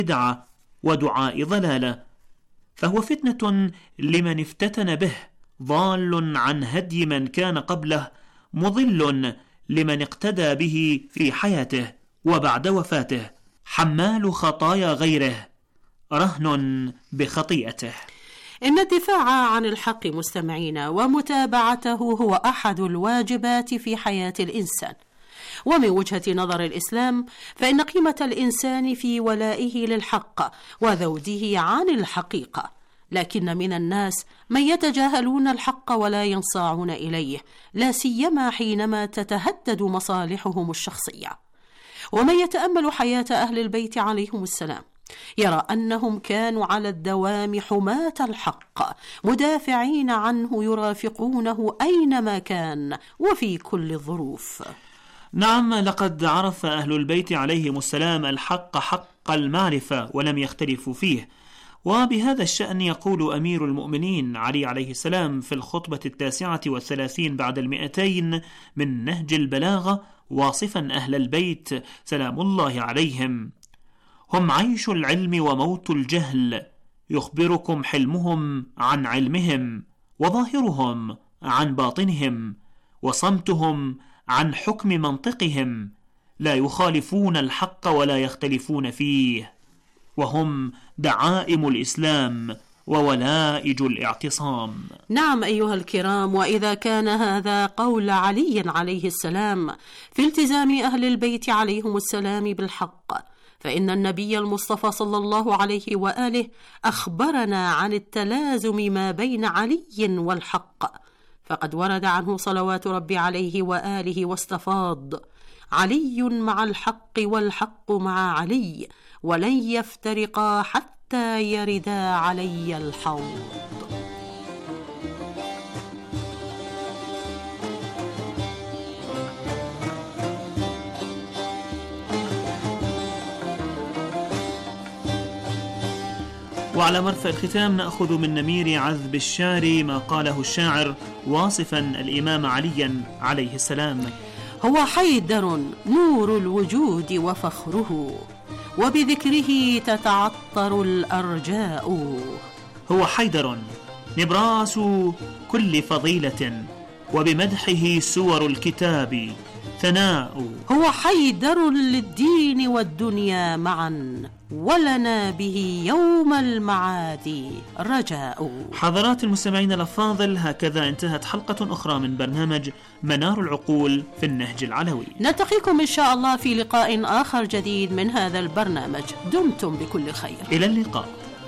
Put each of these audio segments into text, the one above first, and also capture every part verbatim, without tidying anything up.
بدعة ودعاء ضلالة، فهو فتنة لمن افتتن به، ضال عن هدي من كان قبله، مضل لمن اقتدى به في حياته وبعد وفاته، حمال خطايا غيره، رهن بخطيئته. إن الدفاع عن الحق مستمعين ومتابعته هو أحد الواجبات في حياة الإنسان. ومن وجهة نظر الإسلام فإن قيمة الإنسان في ولائه للحق وذوده عن الحقيقة، لكن من الناس من يتجاهلون الحق ولا ينصاعون إليه، لا سيما حينما تتهدد مصالحهم الشخصية. ومن يتأمل حياة أهل البيت عليهم السلام يرى أنهم كانوا على الدوام حماة الحق، مدافعين عنه، يرافقونه أينما كان وفي كل الظروف. نعم، لقد عرف أهل البيت عليهم السلام الحق حق المعرفة ولم يختلفوا فيه. وبهذا الشأن يقول أمير المؤمنين علي عليه السلام في الخطبة التاسعة والثلاثين بعد المئتين من نهج البلاغة واصفا أهل البيت سلام الله عليهم: هم عيش العلم وموت الجهل، يخبركم حلمهم عن علمهم، وظاهرهم عن باطنهم، وصمتهم عن حكم منطقهم، لا يخالفون الحق ولا يختلفون فيه، وهم دعائم الإسلام وولائج الاعتصام. نعم أيها الكرام، وإذا كان هذا قول علي عليه السلام في التزام أهل البيت عليهم السلام بالحق، فإن النبي المصطفى صلى الله عليه وآله أخبرنا عن التلازم ما بين علي والحق، فقد ورد عنه صلوات ربي عليه وآله واستفاض: علي مع الحق والحق مع علي، ولن يفترقا حتى يردا علي الحوض. وعلى مرفأ الختام نأخذ من نمير عذب الشاري ما قاله الشاعر واصفا الإمام عليا عليه السلام: هو حيدر نور الوجود وفخره، وبذكره تتعطر الأرجاء. هو حيدر نبراس كل فضيلة، وبمدحه سور الكتاب ثناء. هو حيدر للدين والدنيا معا، ولنا به يوم المعاد رجاء. حضرات المستمعين الأفاضل، هكذا انتهت حلقة أخرى من برنامج منار العقول في النهج العلوي. نلتقيكم إن شاء الله في لقاء آخر جديد من هذا البرنامج. دمتم بكل خير. إلى اللقاء.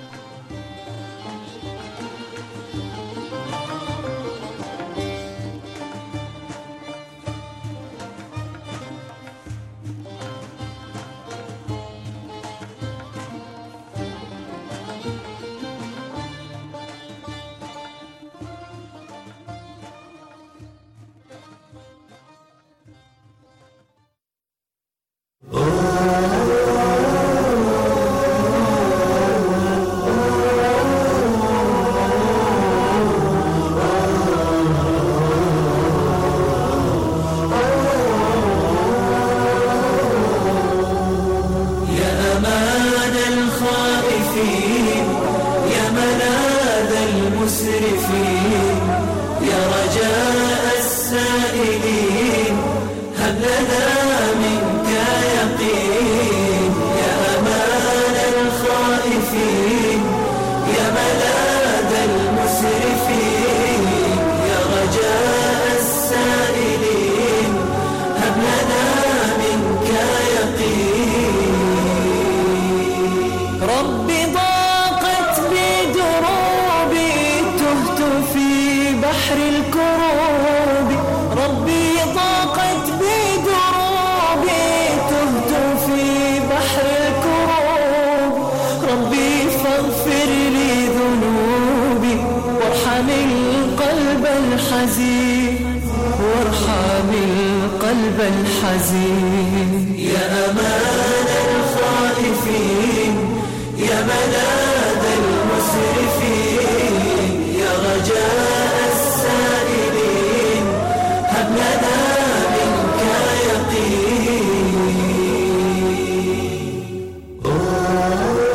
وارحم القلب الحزين، يا أمان الخائفين، يا ملاذ المسرفين، يا رجاء السائلين، هب لنا منك يقين.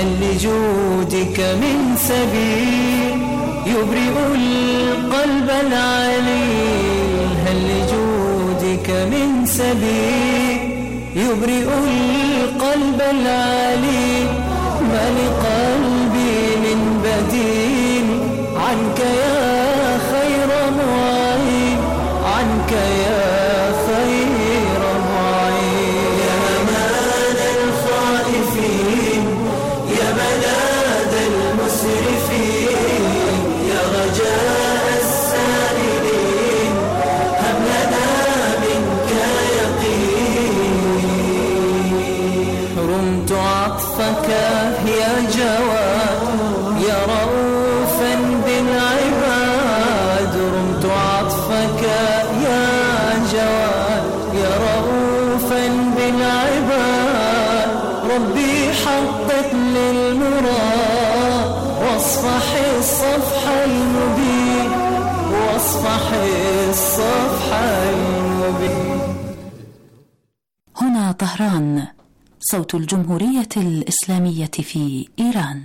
هل لجودك من سبيل يبرئ القلب العليل؟ هل لجودك من سبيل يبرئ القلب العليل؟ ما لقلبي من بديل عنك يا خير معين، عنك يا خير معين. يا أمان الخائفين، يا ملاذ المسرفين، يا رجاء السائلين، هب لنا منك يقين. رمت عطفك يا جواد، يا رؤوفا بالعباد. رمت عطفك يا جواد، يا رؤوفا بالعباد. ربي حقق للمراد واصفح الصفح المبين، واصفح الصفح المبين. هنا طهران، صوت الجمهورية الإسلامية في إيران.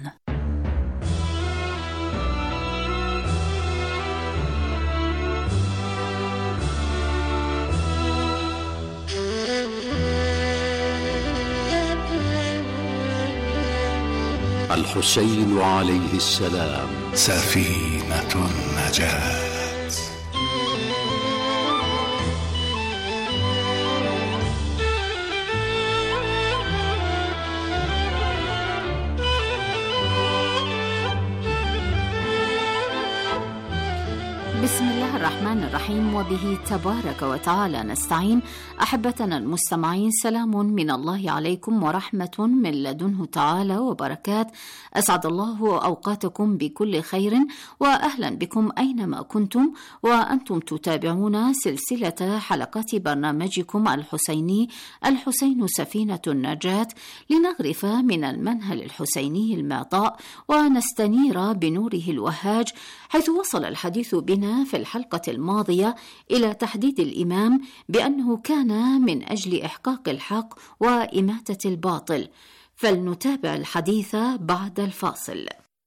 الحسين عليه السلام سفينة النجاة. بسم الله الرحمن الرحيم، وبه تبارك وتعالى نستعين. أحبتنا المستمعين، سلام من الله عليكم ورحمة من لدنه تعالى وبركات. أسعد الله أوقاتكم بكل خير، وأهلا بكم أينما كنتم وأنتم تتابعون سلسلة حلقات برنامجكم الحسيني الحسين سفينة النجاة، لنغرف من المنهل الحسيني المعطاء ونستنير بنوره الوهاج، حيث وصل الحديث بنا في الحلقة الماضية إلى تحديد الإمام بأنه كان من أجل إحقاق الحق وإماتة الباطل. فلنتابع الحديث بعد الفاصل.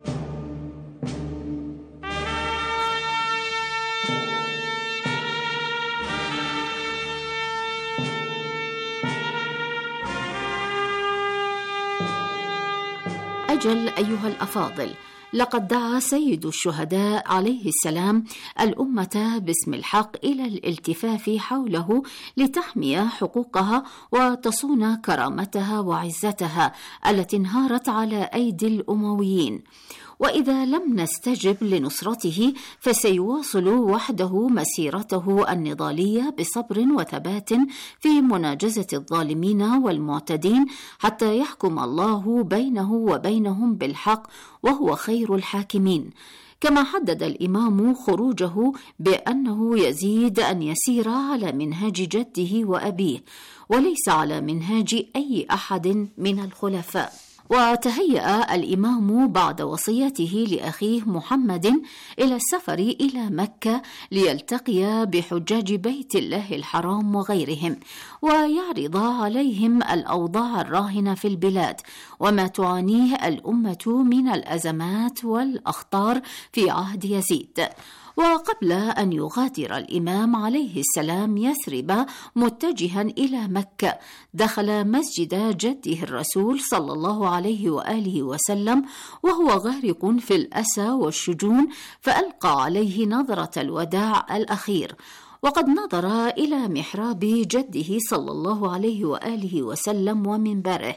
أجل أيها الأفاضل، لقد دعا سيد الشهداء عليه السلام الأمة باسم الحق إلى الالتفاف حوله لتحمي حقوقها وتصون كرامتها وعزتها التي انهارت على أيدي الأمويين. وإذا لم نستجب لنصرته فسيواصل وحده مسيرته النضالية بصبر وثبات في مناجزة الظالمين والمعتدين، حتى يحكم الله بينه وبينهم بالحق وهو خير الحاكمين. كما حدد الإمام خروجه بأنه يزيد أن يسير على منهاج جده وأبيه، وليس على منهاج أي أحد من الخلفاء. وتهيأ الإمام بعد وصيته لأخيه محمد إلى السفر إلى مكة ليلتقي بحجاج بيت الله الحرام وغيرهم، ويعرض عليهم الأوضاع الراهنة في البلاد وما تعانيه الأمة من الأزمات والأخطار في عهد يزيد. وقبل أن يغادر الإمام عليه السلام يثرب متجها إلى مكة، دخل مسجد جده الرسول صلى الله عليه وآله وسلم وهو غارق في الأسى والشجون، فألقى عليه نظرة الوداع الأخير. وقد نظر إلى محراب جده صلى الله عليه وآله وسلم ومنبره،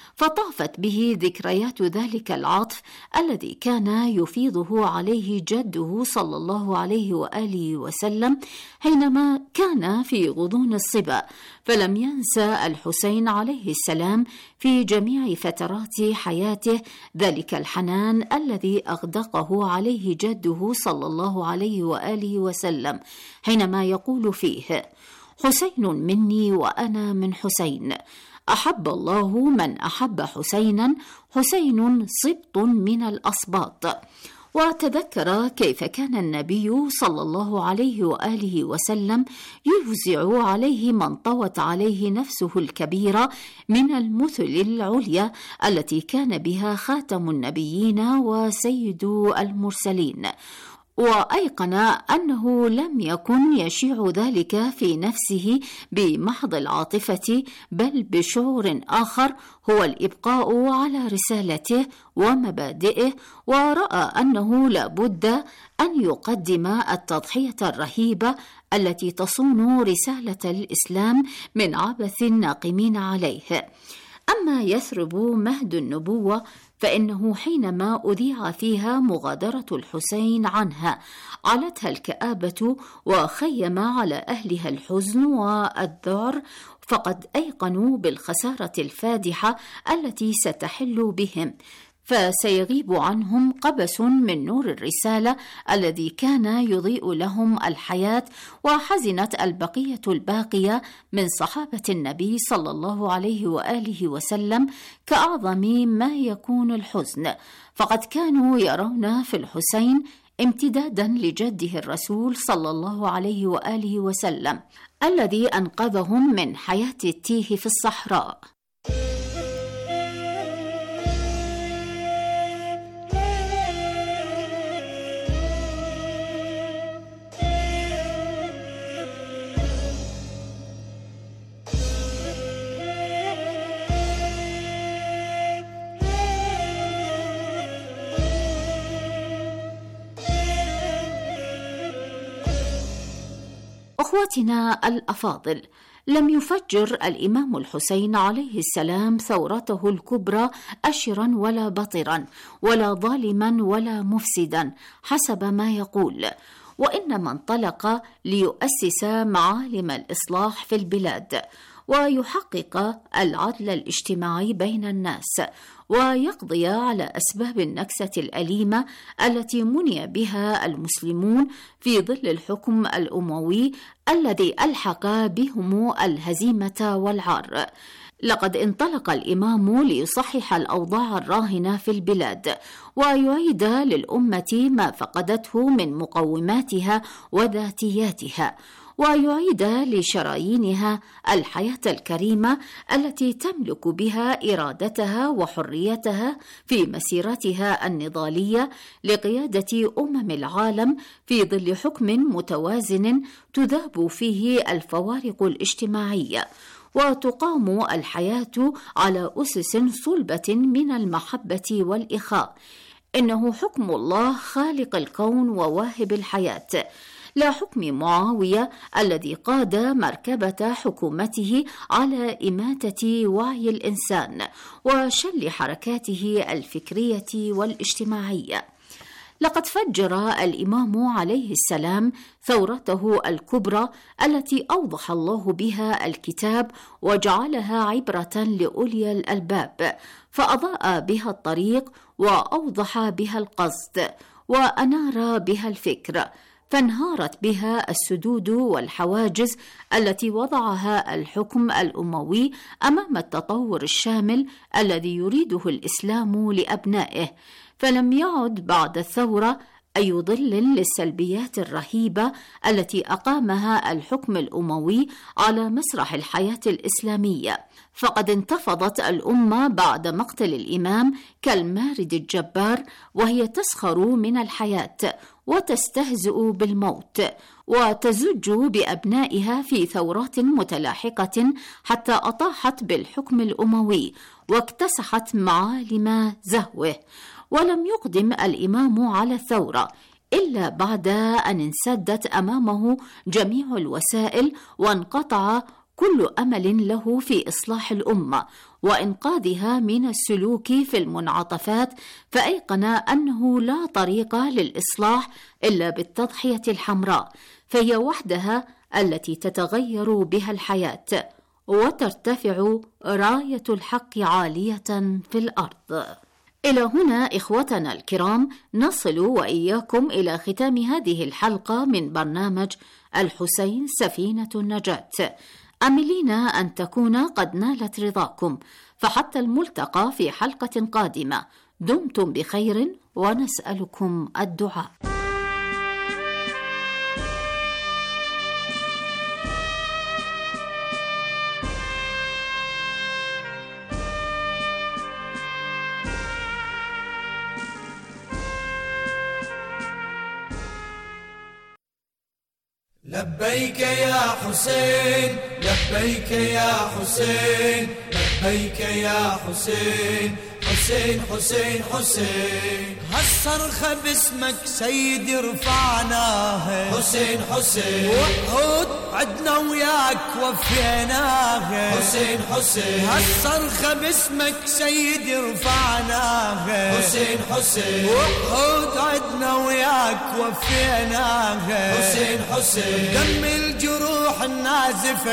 فطافت به ذكريات ذلك العطف الذي كان يفيضه عليه جده صلى الله عليه وآله وسلم حينما كان في غضون الصبا. فلم ينسى الحسين عليه السلام في جميع فترات حياته ذلك الحنان الذي أغدقه عليه جده صلى الله عليه وآله وسلم، حينما يقول فيه: حسين مني وأنا من حسين، أحب الله من أحب حسينا، حسين سبط من الأسباط. وتذكر كيف كان النبي صلى الله عليه وآله وسلم يفزع عليه من طوت عليه نفسه الكبيرة من المثل العليا التي كان بها خاتم النبيين وسيد المرسلين، وأيقن أنه لم يكن يشيع ذلك في نفسه بمحض العاطفة، بل بشعور آخر هو الإبقاء على رسالته ومبادئه، ورأى أنه لابد أن يقدم التضحية الرهيبة التي تصون رسالة الإسلام من عبث الناقمين عليه. أما يثرب مهد النبوة فإنه حينما أذيع فيها مغادرة الحسين عنها علتها الكآبة وخيم على أهلها الحزن والذعر، فقد أيقنوا بالخسارة الفادحة التي ستحل بهم، فسيغيب عنهم قبس من نور الرسالة الذي كان يضيء لهم الحياة. وحزنت البقية الباقية من صحابة النبي صلى الله عليه وآله وسلم كأعظم ما يكون الحزن، فقد كانوا يرون في الحسين امتدادا لجده الرسول صلى الله عليه وآله وسلم الذي أنقذهم من حياة التيه في الصحراء. أخواتنا الأفاضل، لم يفجر الإمام الحسين عليه السلام ثورته الكبرى أشرا ولا بطرا ولا ظالما ولا مفسدا حسب ما يقول، وإنما انطلق ليؤسس معالم الإصلاح في البلاد ويحقق العدل الاجتماعي بين الناس، ويقضي على أسباب النكسة الأليمة التي مني بها المسلمون في ظل الحكم الأموي الذي ألحق بهم الهزيمة والعار. لقد انطلق الإمام ليصحح الأوضاع الراهنة في البلاد ويعيد للأمة ما فقدته من مقوماتها وذاتياتها، ويعيد لشرايينها الحياة الكريمة التي تملك بها إرادتها وحريتها في مسيرتها النضالية لقيادة أمم العالم في ظل حكم متوازن تذاب فيه الفوارق الاجتماعية، وتقام الحياة على أسس صلبة من المحبة والإخاء. إنه حكم الله خالق الكون وواهب الحياة، لا حكم معاوية الذي قاد مركبة حكومته على إماتة وعي الإنسان وشل حركاته الفكرية والاجتماعية. لقد فجر الإمام عليه السلام ثورته الكبرى التي أوضح الله بها الكتاب وجعلها عبرة لأولي الألباب، فأضاء بها الطريق وأوضح بها القصد وأنار بها الفكر، فانهارت بها السدود والحواجز التي وضعها الحكم الأموي أمام التطور الشامل الذي يريده الإسلام لأبنائه، فلم يعد بعد الثورة أي ظل للسلبيات الرهيبة التي أقامها الحكم الأموي على مسرح الحياة الإسلامية، فقد انتفضت الأمة بعد مقتل الإمام كالمارد الجبار، وهي تسخر من الحياة وتستهزئ بالموت وتزج بأبنائها في ثورات متلاحقة حتى أطاحت بالحكم الأموي واكتسحت معالم زهوه. ولم يقدم الإمام على الثورة إلا بعد أن انسدت أمامه جميع الوسائل وانقطع كل أمل له في إصلاح الأمة وإنقاذها من السلوك في المنعطفات، فأيقن أنه لا طريق للإصلاح إلا بالتضحية الحمراء، فهي وحدها التي تتغير بها الحياة وترتفع راية الحق عالية في الأرض. إلى هنا إخوتنا الكرام نصل وإياكم إلى ختام هذه الحلقة من برنامج الحسين سفينة النجاة، آملين أن تكون قد نالت رضاكم، فحتى الملتقى في حلقة قادمة دمتم بخير ونسألكم الدعاء. لبيك يا حسين لبيك يا حسين لبيك يا حسين حسين حسين حسين هالصرخة باسمك سيدي رفعناها حسين حسين وحود عدنا وياك وفيناها حسين حسين هالصرخة باسمك سيدي رفعناها حسين حسين وحود عدنا وياك وفيناها حسين حسين دم الجروح النازفة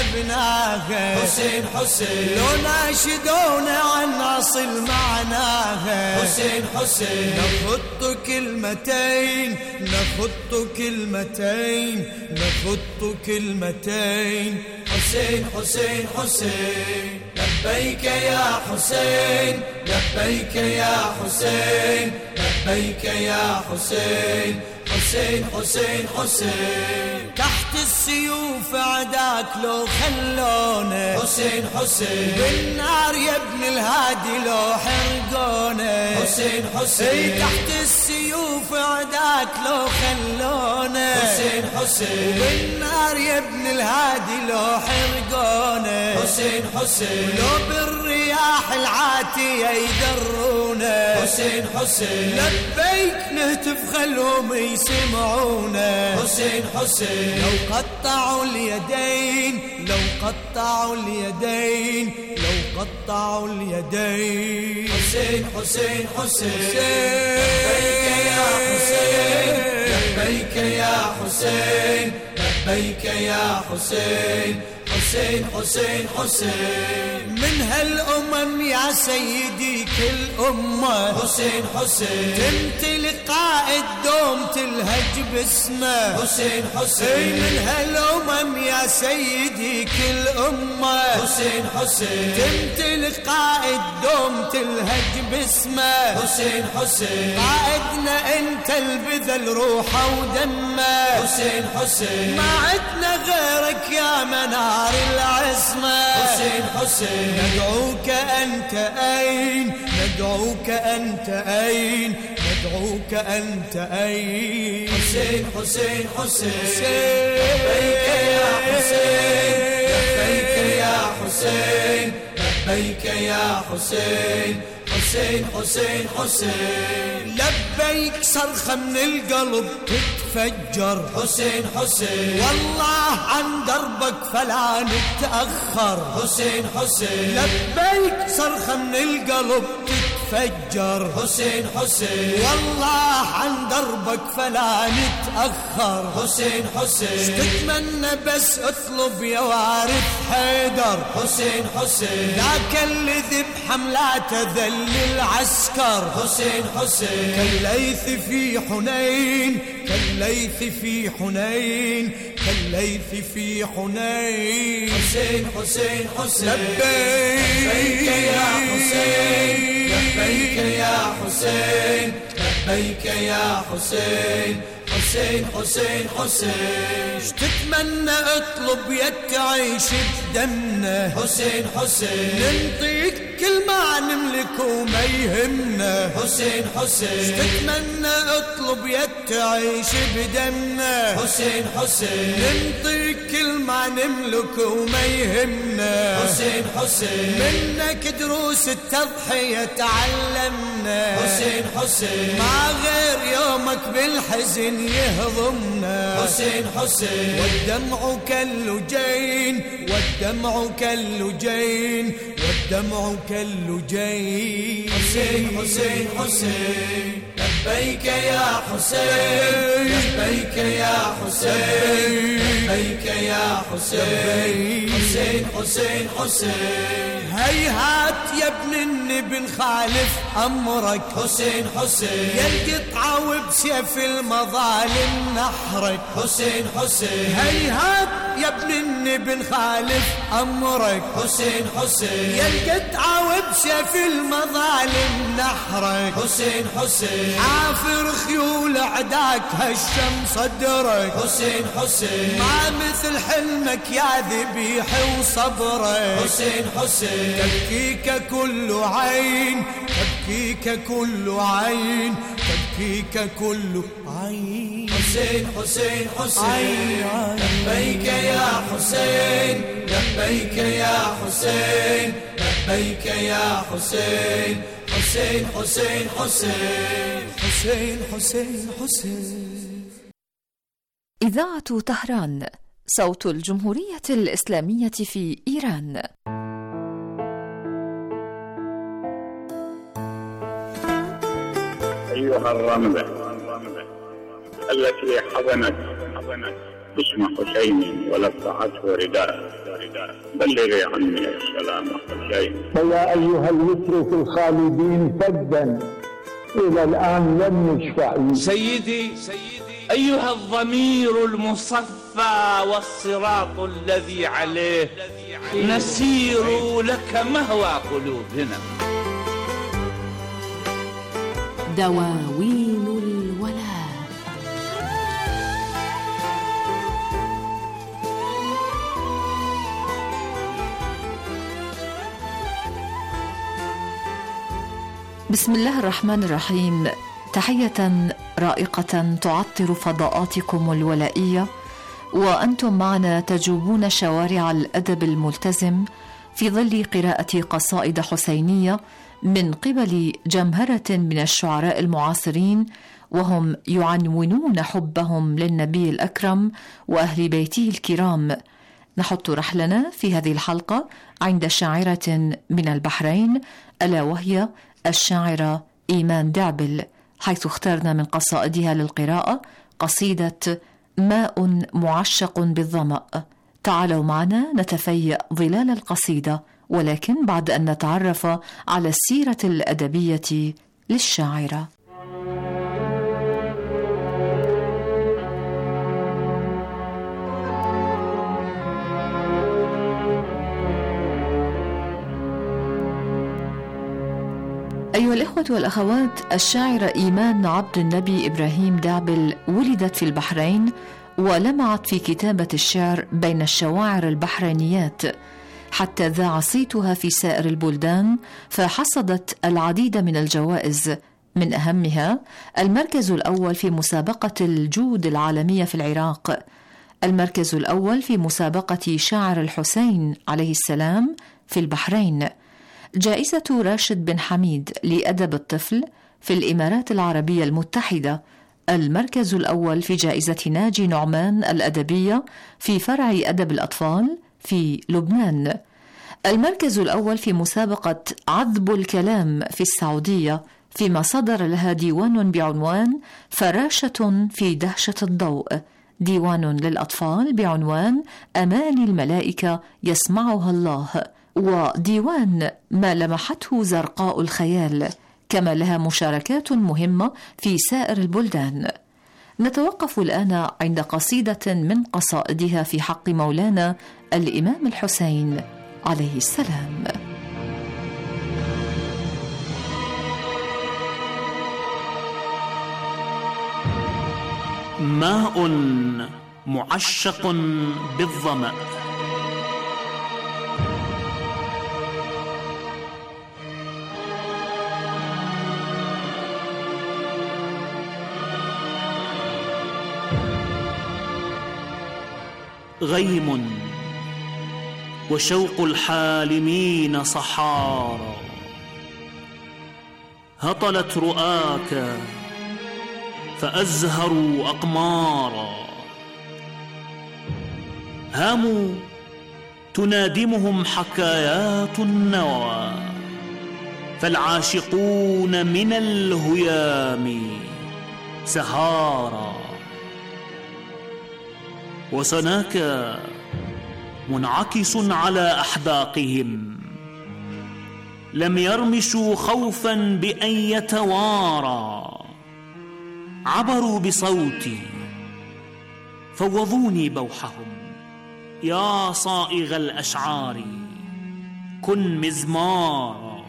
كتبناها حسين حسين لو ناشدونا عن أصل معناها حسين حسين نخط كلمتين نخط كلمتين نخط كلمتين حسين حسين حسين لبيك يا حسين لبيك يا حسين لبيك يا حسين حسين حسين حسين تحت السيوف عداك لو خلونا حسين حسين بالنار يا ابن الهادي لو حرقونا حسين حسين تحت السيوف عداك لو خلونا حسين حسين بالنار يا ابن الهادي لو حرقونا حسين حسين لو بالرياح العاتية يدرونا حسين حسين لبيك نهتف خلهم يسمعونا حسين حسين لو قطعوا اليدين لو قطعوا اليدين لو قطعوا اليدين حسين حسين حسين لبيك يا حسين لبيك يا حسين لبيك يا حسين حسين حسين حسين من هالأمم يا سيدي كل أمة حسين حسين تمتلك قائد دوم تلهج باسمه حسين حسين من هالأمم يا سيدي كل أمة حسين حسين تمتلك قائد دوم تلهج باسمه حسين حسين قائدنا انت البذل روحه ودمه حسين حسين ما عدنا غيرك يا منار العصمة حسين حسين ندعوك أنت أين ندعوك أنت أين ندعوك أنت أين حسين حسين حسين لبيك يا حسين لبيك يا حسين لبيك يا حسين حسين حسين حسين لبيك صرخة من القلب تتفجر حسين حسين والله عن دربك فلا نتأخر حسين حسين لبيك صرخة من القلب تتفجر حسين حسين والله عن دربك فلا نتأخر حسين حسين تتمنى بس اطلب يا وارث حيدر حسين حسين ذاك اللي ذب حملاته ذل العسكر حسين حسين كالليث في حنين كالليث في حنين كالليث في حنين حسين حسين حسين لبيك يا حسين لبيك يا حسين لبيك يا حسين حسين حسين حسين تتمنى اطلب يا تعيش بدمنا حسين حسين ننطيك كل ما نملك وما يهمنا حسين حسين تتمنى اطلب يا تعيش بدمنا حسين حسين ننطيك كل ما نملك وما يهمنا حسين حسين منك دروس التضحية تعلمنا حسين حسين ما غير يومك بالحزن يهضمنا حسين حسين والدمع كاللجين والدمع كاللجين والدمع كاللجين حسين حسين حسين لبيك يا حسين لبيك يا حسين لبيك يا حسين حسين حسين حسين هيهات يا ابن النبي نخالف أمرك حسين حسين يا القطعة وبسيف المظالم نحرك حسين حسين هيهات يا ابن النبي نخالف أمرك حسين حسين، يا القطعة وبسيف المظالم نحرك حسين حسين، عافر خيول أعداك هشم صدرك حسين حسين، ما مثل حلمك يا ذبيح وصبرك حسين حسين، تبكيك كل عين تبكيك كل عين تبكيك كل عين حسين حسين حسين، لبيك يا حسين لبيك يا حسين لبيك يا حسين، حسين حسين حسين حسين حسين حسين. إذاعة طهران، صوت الجمهورية الإسلامية في إيران. أيها الرملة التي حضنت اسم حسين ولفعته رداء، بلغي عني السلام حسين. فيا أيها الوتر في الخالدين فدا إلى الآن لم يشفع. سيدي أيها الضمير المصفى والصراط الذي عليه نسير لك مهوى قلوبنا. دواوين الولاء. بسم الله الرحمن الرحيم. تحية رائقة تعطر فضاءاتكم الولائية، وأنتم معنا تجوبون شوارع الأدب الملتزم في ظل قراءة قصائد حسينية من قبل جمهرة من الشعراء المعاصرين، وهم يعنونون حبهم للنبي الأكرم وأهل بيته الكرام. نحط رحلنا في هذه الحلقة عند شاعرة من البحرين، ألا وهي الشاعرة إيمان دعبل، حيث اخترنا من قصائدها للقراءة قصيدة ماء معشق بالظمأ. تعالوا معنا نتفيأ ظلال القصيدة، ولكن بعد أن نتعرف على السيرة الأدبية للشاعرة. أيها الإخوة والأخوات، الشاعرة إيمان عبد النبي إبراهيم دعبل ولدت في البحرين، ولمعت في كتابة الشعر بين الشواعر البحرينيات حتى ذاع صيتها في سائر البلدان، فحصدت العديد من الجوائز، من أهمها المركز الأول في مسابقة الجود العالمية في العراق، المركز الأول في مسابقة شاعر الحسين عليه السلام في البحرين، جائزة راشد بن حميد لأدب الطفل في الإمارات العربية المتحدة، المركز الأول في جائزة ناجي نعمان الأدبية في فرع أدب الأطفال في لبنان، المركز الأول في مسابقة عذب الكلام في السعودية، فيما صدر لها ديوان بعنوان فراشة في دهشة الضوء، ديوان للأطفال بعنوان أماني الملائكة يسمعها الله، وديوان ما لمحته زرقاء الخيال، كما لها مشاركات مهمة في سائر البلدان. نتوقف الآن عند قصيدة من قصائدها في حق مولانا الإمام الحسين عليه السلام. ماء معشق بالظمأ. غيم وشوق الحالمين صحارى، هطلت رؤاك فأزهروا أقمارا، هاموا تنادمهم حكايات النوى، فالعاشقون من الهيام سهارا، وسناك منعكس على أحداقهم، لم يرمشوا خوفا بأن يتوارى، عبروا بصوتي فوضوني بوحهم، يا صائغ الأشعار كن مزمارا،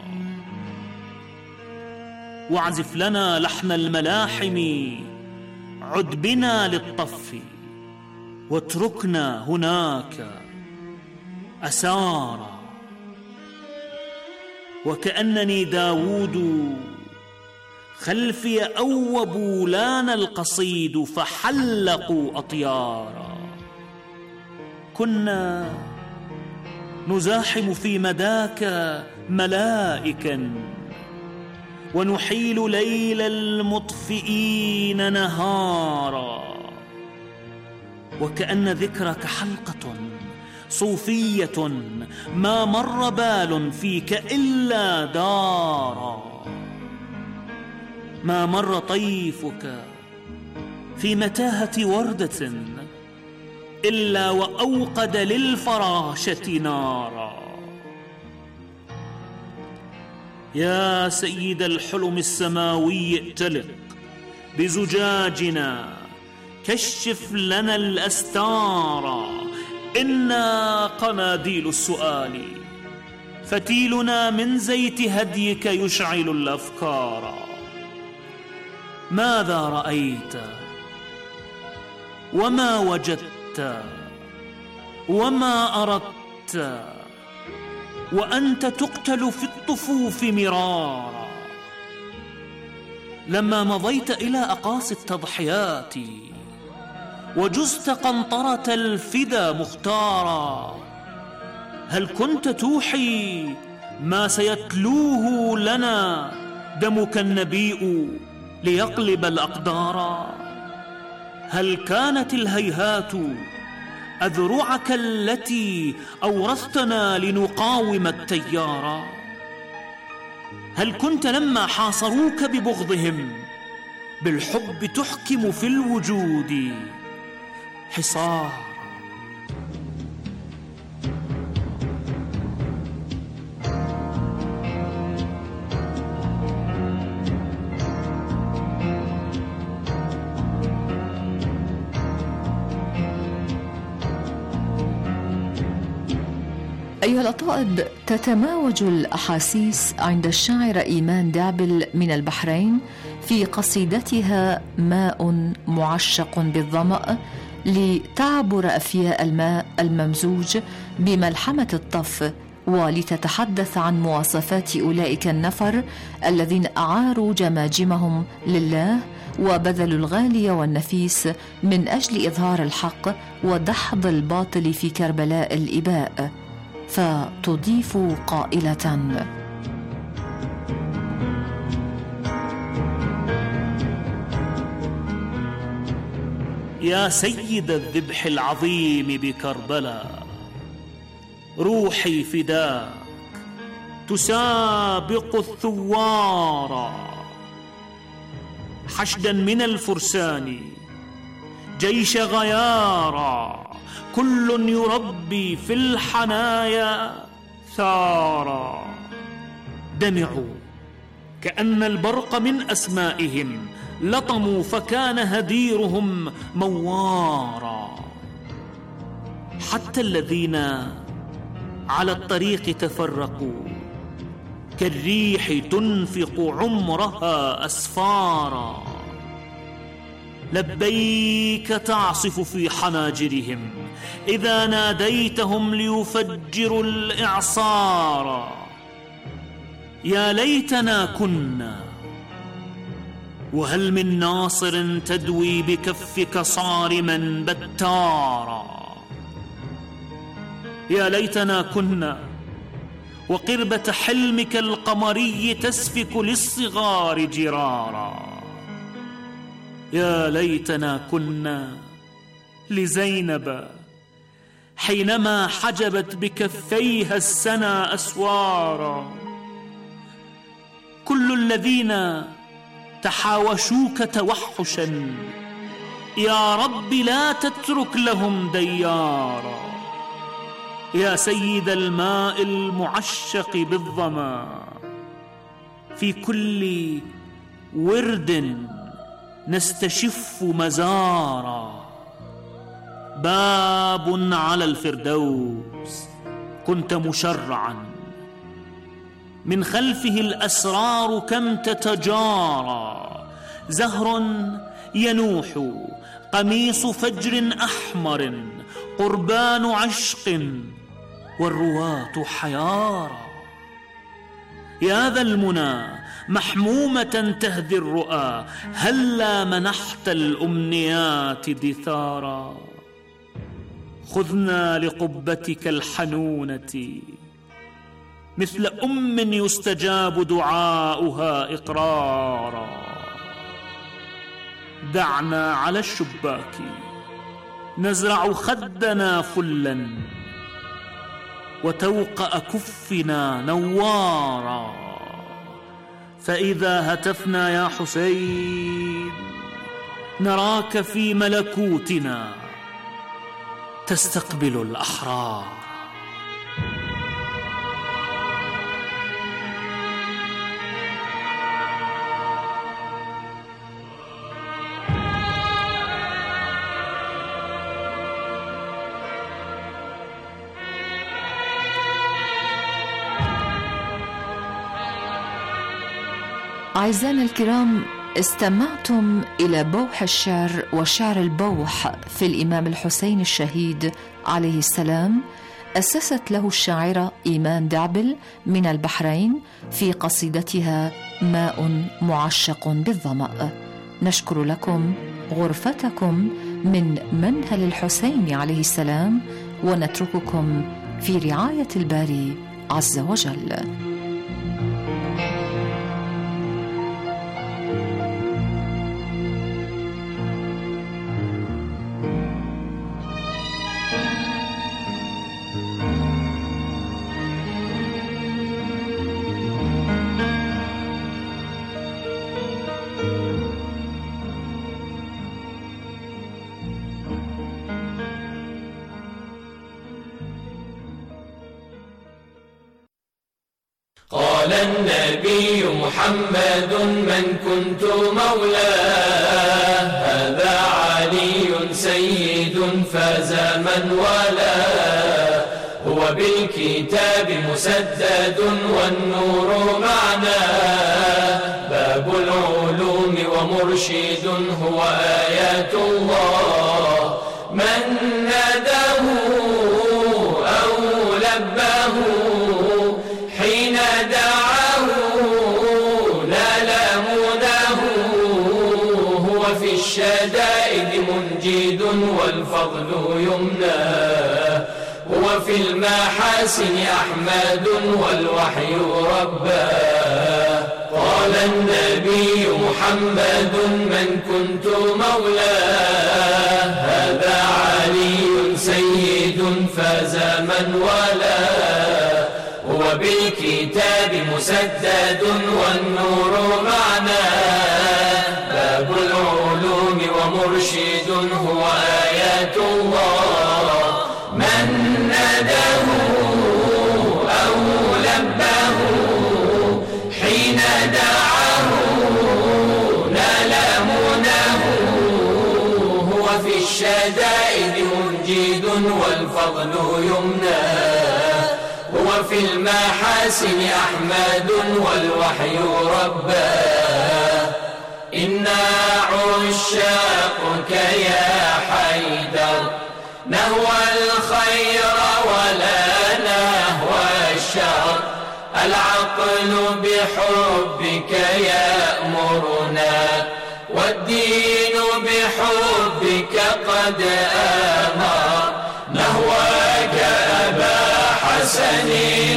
واعزف لنا لحن الملاحم، عد بنا للطف واتركنا هناك أسارا. وكأنني داود خلفي أوبوا لان القصيد فحلقوا أطيارا. كنا نزاحم في مداك ملائكا ونحيل ليل المطفئين نهارا. وكأن ذكرك حلقة صوفية ما مر بال فيك إلا دارا. ما مر طيفك في متاهة وردة إلا وأوقد للفراشة نارا. يا سيد الحلم السماوي ائتلق بزجاجنا، كشف لنا الأستار. إنا قناديل السؤال، فتيلنا من زيت هديك يشعل الأفكار. ماذا رأيت وما وجدت وما أردت وأنت تقتل في الطفوف مرارا؟ لما مضيت إلى أقاصي التضحيات وجزت قنطرة الفدا مختارا، هل كنت توحي ما سيتلوه لنا دمك النبيء ليقلب الأقدار؟ هل كانت الهيهات أذرعك التي أورثتنا لنقاوم التيار؟ هل كنت لما حاصروك ببغضهم بالحب تحكم في الوجود حصار؟ أيها الأطائب، تتماوج الأحاسيس عند الشاعرة إيمان دعبل من البحرين في قصيدتها ماء معشق بالظمأ، لتعبر أفياء الماء الممزوج بملحمة الطف، ولتتحدث عن مواصفات أولئك النفر الذين أعاروا جماجمهم لله وبذلوا الغالي والنفيس من أجل إظهار الحق ودحض الباطل في كربلاء الإباء. فتضيف قائلة: يا سيد الذبح العظيم بكربلاء، روحي فداك تسابق الثوار، حشدا من الفرسان جيش غيارا، كل يربي في الحنايا ثارا. دمعوا كأن البرق من أسمائهم، لطموا فكان هديرهم موارا. حتى الذين على الطريق تفرقوا كالريح تنفق عمرها أسفارا، لبيك تعصف في حناجرهم إذا ناديتهم ليفجروا الإعصار. يا ليتنا كنا، وهل من ناصر تدوي بكفك صارما بتارا. يا ليتنا كنا، وقربة حلمك القمري تسفك للصغار جرارا. يا ليتنا كنا لزينب حينما حجبت بكفيها السنا أسوارا. كل الذين تحاوشوك توحشا، يا رب لا تترك لهم ديارا. يا سيد الماء المعشق بالظما، في كل ورد نستشف مزارا. باب على الفردوس كنت مشرعا، من خلفه الأسرار كم تتجارى، زهر ينوح قميص فجر أحمر، قربان عشق والرواة حيارى. يا ذا المنى محمومة تهدي الرؤى، هلا منحت الأمنيات دثارا. خذنا لقبتك الحنونة مثل أم يستجاب دعاؤها إقرارا. دعنا على الشباك نزرع خدنا فلا، وتوقأ كفنا نوارا. فإذا هتفنا يا حسين نراك في ملكوتنا تستقبل الأحرار. أعزائنا الكرام، استمعتم إلى بوح الشعر وشعر البوح في الإمام الحسين الشهيد عليه السلام، أسست له الشاعرة إيمان دعبل من البحرين في قصيدتها ماء معشق بالظمأ. نشكر لكم غرفتكم من منهل الحسين عليه السلام، ونترككم في رعاية الباري عز وجل. قال النبي محمد من كنت مولاه، هذا علي سيد فاز من ولاه. هو بالكتاب مسدد والنور معناه، باب العلوم ومرشد هو آيات الله. من ناداه أو لباه حين دعاه نال مناه، هو في الشدائد منجد والفضل يمناه. هو في المحاسن أحمد والوحي رباه. قال النبي محمد من كنت مولاه، هذا علي سيد فاز من ولاه. هو بالكتاب مسدد والنور معناه، باب العلوم ومرشد هو آيات الله. من ناداه أو لباه حين دعاه نال مناه، هو في الشدائد منجد والفضل يمناه. هو في المحاسن أحمد والوحي رباه. إنا عشاقك يا حيدر نهوى الخير ولا نهوى الشر، العقل بحبك يأمرنا والدين بحبك قد آمر. نهواك أبا حسن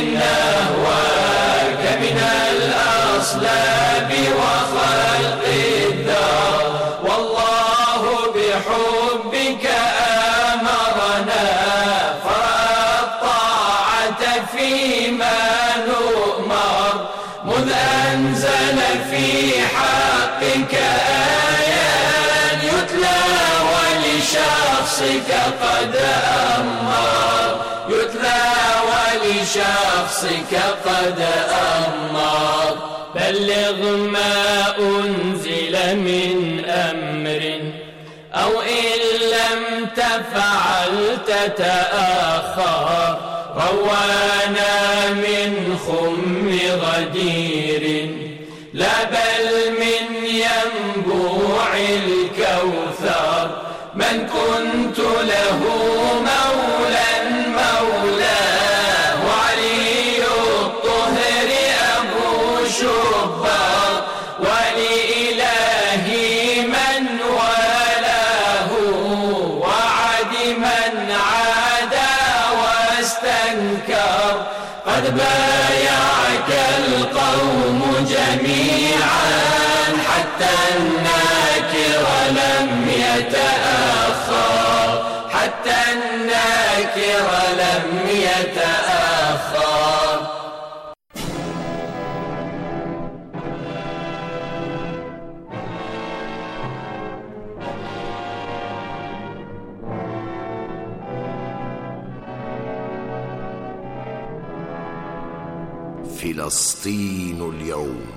نهواك من الأصلاب وخلق الدار، والله بحبك آمرنا فرأى الطاعة فيما نؤمر. مذ أنزل في حقك آيات يتلى ولشخصك قد أمر، يتلى ولشخصك قد أمر. بلغ ما أنزل من أمر أو إن لم أنت فعلت تأخر، روانا من خم غدير لا بل من ينبوع الكوثر، من كنت له مولا مولاه وعلي الطهر أبو شبر، ولإلهي من والاه وعد من عادى واستنكر، قد بايعك القوم جميعا حتى الناكر لم يتأخر، حتى الناكر لم يتأخر. فلسطين اليوم.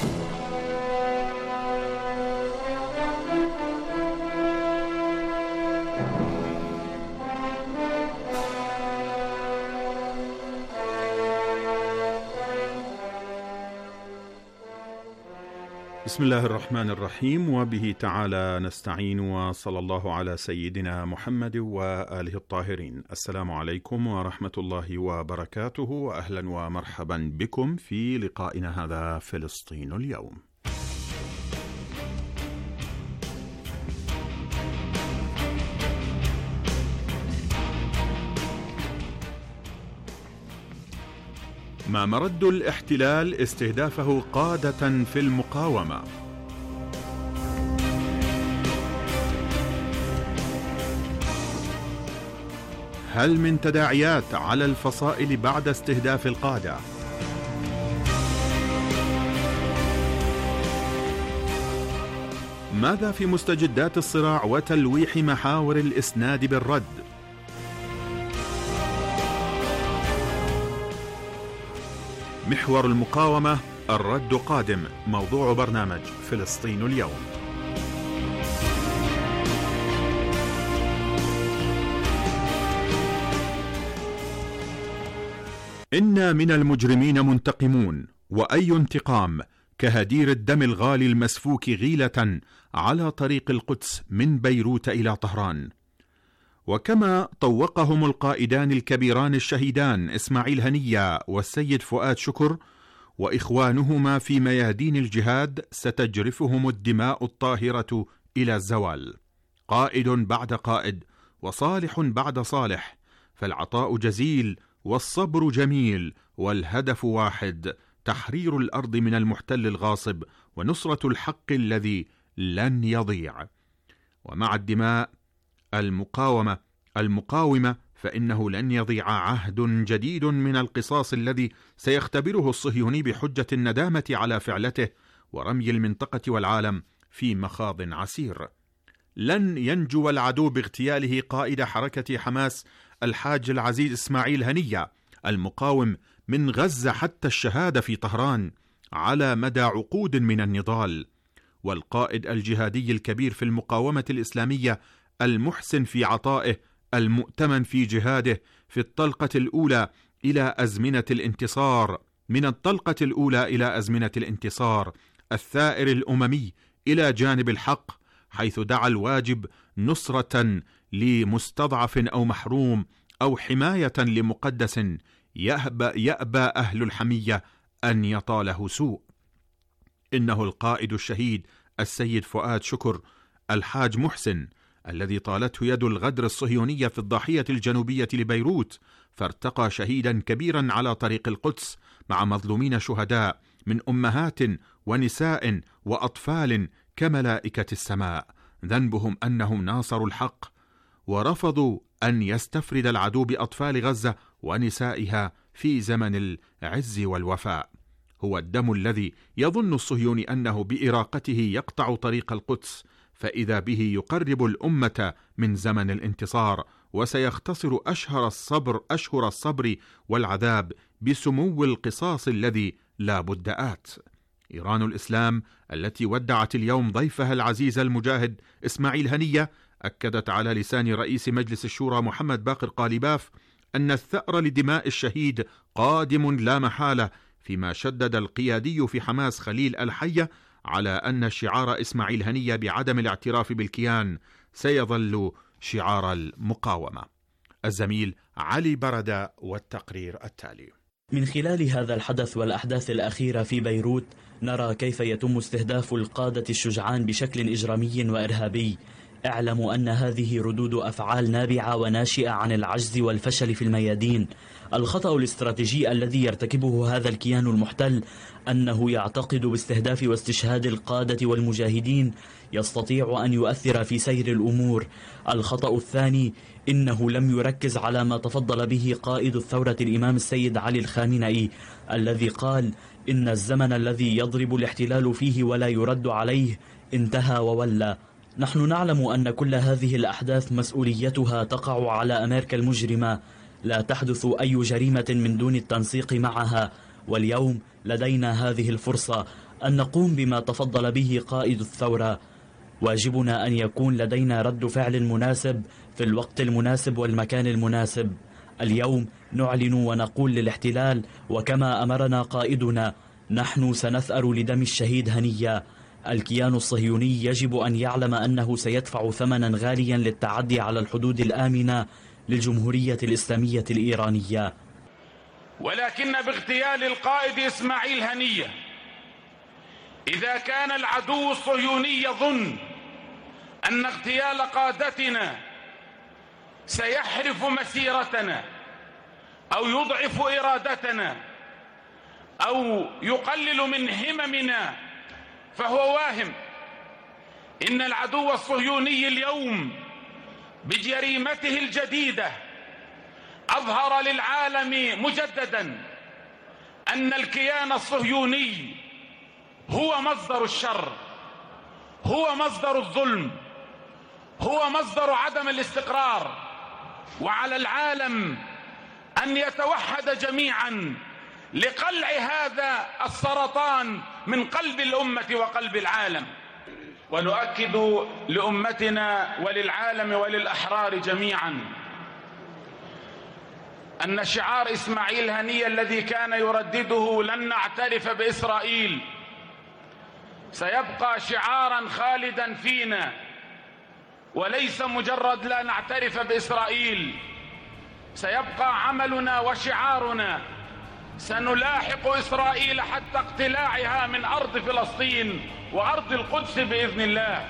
بسم الله الرحمن الرحيم، وبه تعالى نستعين، وصلى الله على سيدنا محمد وآله الطاهرين. السلام عليكم ورحمة الله وبركاته، وأهلا ومرحبا بكم في لقائنا هذا فلسطين اليوم. ما مرد الاحتلال استهدافه قادة في المقاومة. هل من تداعيات على الفصائل بعد استهداف القادة؟ ماذا في مستجدات الصراع وتلويح محاور الإسناد بالرد؟ محور المقاومة، الرد قادم، موضوع برنامج فلسطين اليوم. إن من المجرمين منتقمون، وأي انتقام كهدير الدم الغالي المسفوك غيلة على طريق القدس من بيروت إلى طهران. وكما طوقهم القائدان الكبيران الشهيدان إسماعيل هنية والسيد فؤاد شكر وإخوانهما في ميادين الجهاد، ستجرفهم الدماء الطاهرة إلى الزوال، قائد بعد قائد وصالح بعد صالح، فالعطاء جزيل والصبر جميل، والهدف واحد: تحرير الأرض من المحتل الغاصب ونصرة الحق الذي لن يضيع. ومع الدماء المقاومة المقاومة فإنه لن يضيع عهد جديد من القصاص الذي سيختبره الصهيوني بحجة الندامة على فعلته ورمي المنطقة والعالم في مخاض عسير. لن ينجو العدو باغتياله قائد حركة حماس الحاج العزيز إسماعيل هنية المقاوم من غزة حتى الشهادة في طهران على مدى عقود من النضال، والقائد الجهادي الكبير في المقاومة الإسلامية المحسن في عطائه، المؤتمن في جهاده، في الطلقة الأولى إلى أزمنة الانتصار، من الطلقة الأولى إلى أزمنة الانتصار، الثائر الأممي إلى جانب الحق، حيث دعا الواجب نصرة لمستضعف أو محروم أو حماية لمقدس يأبى, يأبى أهل الحمية أن يطاله سوء. إنه القائد الشهيد السيد فؤاد شكر الحاج محسن الذي طالته يد الغدر الصهيونية في الضاحية الجنوبية لبيروت، فارتقى شهيدا كبيرا على طريق القدس مع مظلومين شهداء من أمهات ونساء وأطفال كملائكة السماء، ذنبهم أنهم ناصروا الحق ورفضوا أن يستفرد العدو بأطفال غزة ونسائها في زمن العز والوفاء. هو الدم الذي يظن الصهيوني أنه بإراقته يقطع طريق القدس، فإذا به يقرب الأمة من زمن الانتصار، وسيختصر أشهر الصبر أشهر الصبر والعذاب بسمو القصاص الذي لا بد آت. إيران الإسلام التي ودعت اليوم ضيفها العزيز المجاهد إسماعيل هنية أكدت على لسان رئيس مجلس الشورى محمد باقر قالباف أن الثأر لدماء الشهيد قادم لا محالة، فيما شدد القيادي في حماس خليل الحية على أن شعار إسماعيل هنية بعدم الاعتراف بالكيان سيظل شعار المقاومة. الزميل علي بردة والتقرير التالي. من خلال هذا الحدث والأحداث الأخيرة في بيروت نرى كيف يتم استهداف القادة الشجعان بشكل إجرامي وإرهابي. اعلموا أن هذه ردود أفعال نابعة وناشئة عن العجز والفشل في الميادين. الخطأ الاستراتيجي الذي يرتكبه هذا الكيان المحتل أنه يعتقد باستهداف واستشهاد القادة والمجاهدين يستطيع أن يؤثر في سير الأمور. الخطأ الثاني إنه لم يركز على ما تفضل به قائد الثورة الإمام السيد علي الخامنئي الذي قال إن الزمن الذي يضرب الاحتلال فيه ولا يرد عليه انتهى وولى. نحن نعلم أن كل هذه الأحداث مسؤوليتها تقع على أمريكا المجرمة، لا تحدث أي جريمة من دون التنسيق معها، واليوم لدينا هذه الفرصة أن نقوم بما تفضل به قائد الثورة. واجبنا أن يكون لدينا رد فعل مناسب في الوقت المناسب والمكان المناسب. اليوم نعلن ونقول للاحتلال وكما أمرنا قائدنا: نحن سنثأر لدم الشهيد هنية. الكيان الصهيوني يجب أن يعلم أنه سيدفع ثمنا غاليا للتعدي على الحدود الآمنة للجمهورية الإسلامية الإيرانية. ولكن باغتيال القائد إسماعيل هنية، إذا كان العدو الصهيوني يظن أن اغتيال قادتنا سيحرف مسيرتنا أو يضعف إرادتنا أو يقلل من هممنا فهو واهم. إن العدو الصهيوني اليوم بجريمته الجديدة أظهر للعالم مجددا أن الكيان الصهيوني هو مصدر الشر، هو مصدر الظلم، هو مصدر عدم الاستقرار. وعلى العالم أن يتوحد جميعا لقلع هذا السرطان من قلب الأمة وقلب العالم. ونؤكد لأمتنا وللعالم وللأحرار جميعا أن شعار إسماعيل هنية الذي كان يردده لن نعترف بإسرائيل سيبقى شعارا خالدا فينا، وليس مجرد لا نعترف بإسرائيل، سيبقى عملنا وشعارنا. سنلاحق إسرائيل حتى اقتلاعها من أرض فلسطين وأرض القدس بإذن الله.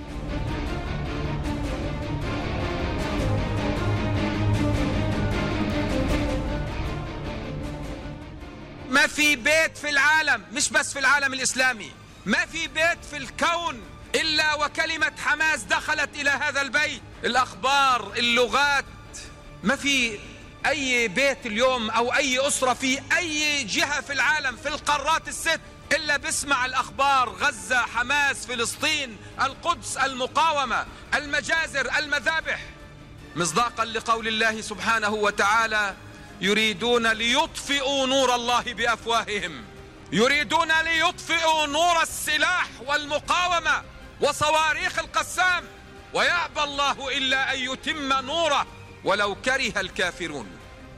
ما في بيت في العالم، مش بس في العالم الإسلامي، ما في بيت في الكون إلا وكلمة حماس دخلت إلى هذا البيت. الأخبار، اللغات، ما في أي بيت اليوم أو أي أسرة في أي جهة في العالم في القارات الست إلا بسمع الأخبار: غزة، حماس، فلسطين، القدس، المقاومة، المجازر، المذابح. مصداقا لقول الله سبحانه وتعالى: يريدون ليطفئوا نور الله بأفواههم، يريدون ليطفئوا نور السلاح والمقاومة وصواريخ القسام، ويأبى الله إلا أن يتم نوره ولو كره الكافرون.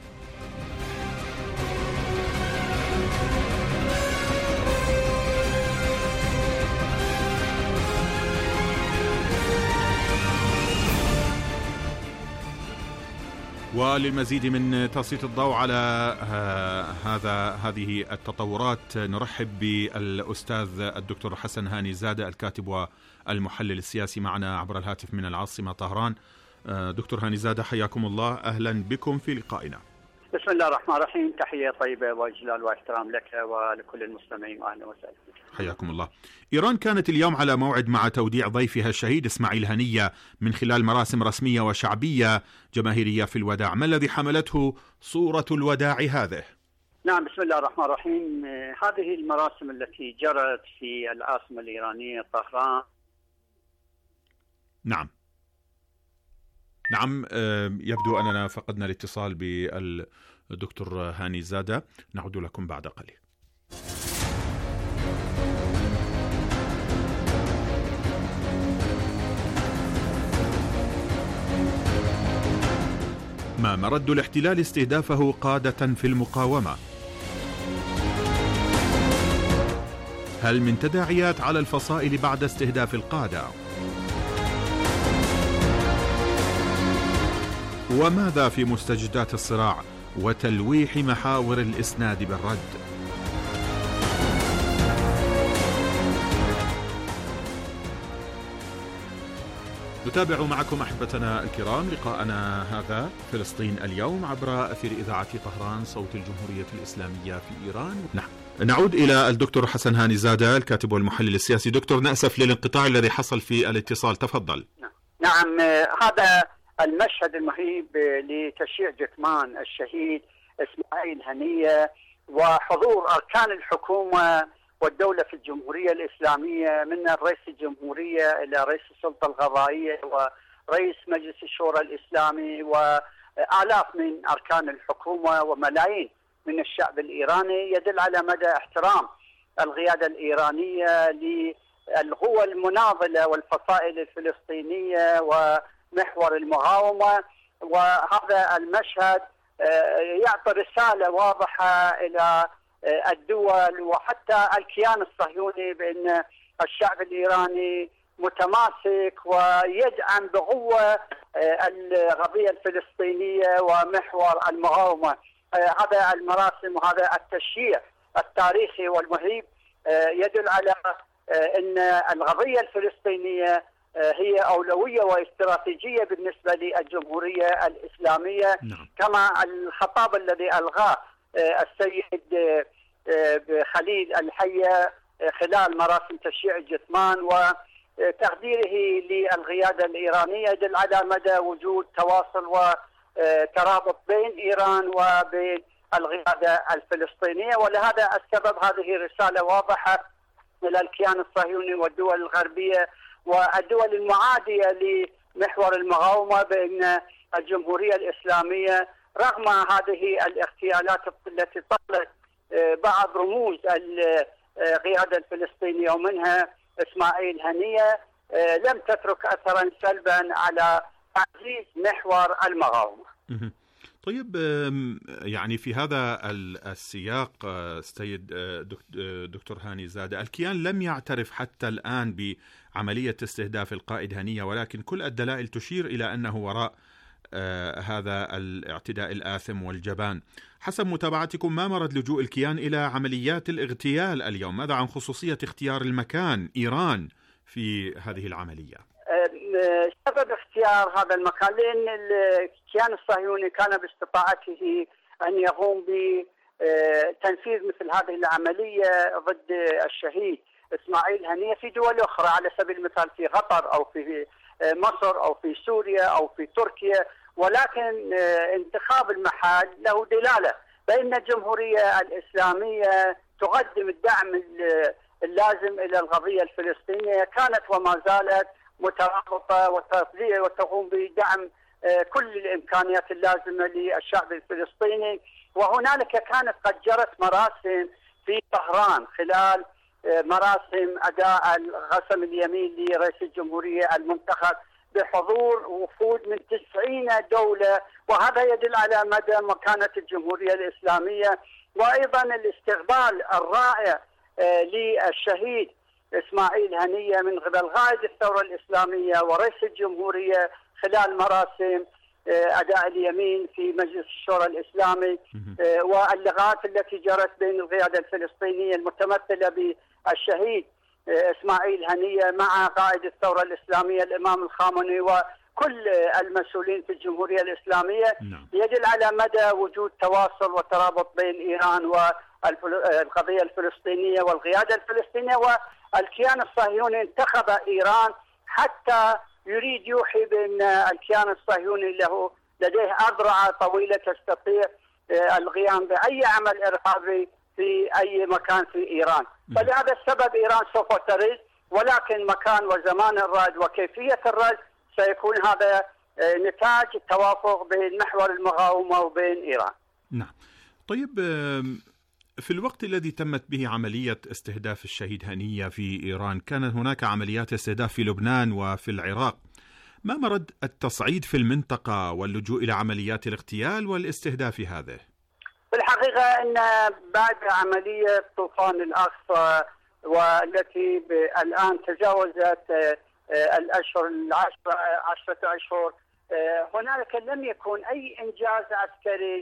وللمزيد من تسليط الضوء على هذا هذه التطورات نرحب بالأستاذ الدكتور حسن هاني زادة، الكاتب والمحلل السياسي، معنا عبر الهاتف من العاصمة طهران. دكتور هاني زادة، حياكم الله، أهلا بكم في لقائنا. بسم الله الرحمن الرحيم، تحية طيبة وإجلال واحترام لك ولكل المستمعين، أهلا وسهلا. حياكم الله. إيران كانت اليوم على موعد مع توديع ضيفها الشهيد إسماعيل هنية من خلال مراسم رسمية وشعبية جماهيرية في الوداع. ما الذي حملته صورة الوداع هذه؟ نعم، بسم الله الرحمن الرحيم. هذه المراسم التي جرت في العاصمة الإيرانية طهران. نعم نعم يبدو أننا فقدنا الاتصال بالدكتور هاني زادة، نعود لكم بعد قليل. ما مرد الاحتلال استهدافه قادة في المقاومة؟ هل من تداعيات على الفصائل بعد استهداف القادة؟ وماذا في مستجدات الصراع وتلويح محاور الإسناد بالرد؟ نتابع معكم أحبتنا الكرام لقاءنا هذا فلسطين اليوم عبر أثير إذاعة طهران صوت الجمهورية الإسلامية في إيران. نعم. نعود إلى الدكتور حسن هاني زادة الكاتب والمحلل السياسي. دكتور، نأسف للانقطاع الذي حصل في الاتصال، تفضل. نعم، هذا المشهد المهيب لتشييع جثمان الشهيد إسماعيل هنية وحضور أركان الحكومة والدولة في الجمهورية الإسلامية من رئيس الجمهورية إلى رئيس السلطة القضائية ورئيس مجلس الشورى الإسلامي وآلاف من أركان الحكومة وملايين من الشعب الإيراني يدل على مدى احترام القيادة الإيرانية للقوى المناضلة والفصائل الفلسطينية ومحور المقاومة. وهذا المشهد يعطي رسالة واضحة إلى الدول وحتى الكيان الصهيوني بأن الشعب الإيراني متماسك ويدعم بقوة القضية الفلسطينية ومحور المقاومة. هذا المراسم وهذا التشييع التاريخي والمهيب يدل على أن القضية الفلسطينية هي أولوية واستراتيجية بالنسبة للجمهورية الإسلامية. نعم. كما الخطاب الذي ألغاه السيد خليل الحية خلال مراسم تشييع الجثمان وتقديره للقيادة الإيرانية يدل على مدى وجود تواصل وترابط بين إيران وبين القيادة الفلسطينية. ولهذا السبب هذه رسالة واضحة إلى الكيان الصهيوني والدول الغربية والدول المعادية لمحور المقاومة بأن الجمهورية الإسلامية رغم هذه الاغتيالات التي طالت بعض رموز القيادة الفلسطينية ومنها إسماعيل هنية لم تترك أثرا سلبا على تعزيز محور المقاومة. طيب، يعني في هذا السياق سيد دكتور هاني زادة، الكيان لم يعترف حتى الآن بعملية استهداف القائد هنية، ولكن كل الدلائل تشير إلى أنه وراء آه هذا الاعتداء الآثم والجبان. حسب متابعتكم، ما مرد لجوء الكيان إلى عمليات الاغتيال اليوم؟ ماذا عن خصوصية اختيار المكان إيران في هذه العملية؟ سبب اختيار هذا المكان لأن الكيان الصهيوني كان باستطاعته أن يقوم بتنفيذ مثل هذه العملية ضد الشهيد إسماعيل هنية في دول أخرى، على سبيل المثال في قطر أو في مصر أو في سوريا أو في تركيا. ولكن انتخاب المحل له دلالة بأن الجمهورية الإسلامية تقدم الدعم اللازم إلى القضية الفلسطينية، كانت وما زالت مترابطة وتقوم بدعم كل الإمكانيات اللازمة للشعب الفلسطيني. وهنالك كانت قد جرت مراسم في طهران خلال مراسم أداء القسم اليمين لرئيس الجمهورية المنتخب بحضور وفود من تسعين دولة، وهذا يدل على مدى مكانة الجمهورية الإسلامية. وأيضا الاستقبال الرائع للشهيد إسماعيل هنية من قبل قائد الثورة الإسلامية ورئيس الجمهورية خلال مراسم أداء اليمين في مجلس الشورى الإسلامي، واللقاءات التي جرت بين القيادة الفلسطينية المتمثلة بالشهيد إسماعيل هنية مع قائد الثورة الإسلامية الإمام الخامنئي وكل المسؤولين في الجمهورية الإسلامية يدل على مدى وجود تواصل وترابط بين إيران والقضية الفلسطينية والقيادة الفلسطينية. والكيان الصهيوني انتخب إيران حتى يريد يوحي بأن الكيان الصهيوني له لديه أذرع طويلة تستطيع القيام بأي عمل إرهابي في أي مكان في إيران. فلهذا السبب إيران سوف ترد، ولكن مكان وزمان الرد وكيفية الرد سيكون هذا نتاج التوافق بين محور المقاومة وبين إيران. نعم. طيب، في الوقت الذي تمت به عملية استهداف الشهيد هنية في إيران، كانت هناك عمليات استهداف في لبنان وفي العراق. ما مرد التصعيد في المنطقة واللجوء إلى عمليات الاغتيال والاستهداف هذه؟ في الحقيقة أن بعد عملية طوفان الأقصى والتي الآن تجاوزت الأشهر العشرة عشرة أشهر، هنالك لم يكن أي إنجاز عسكري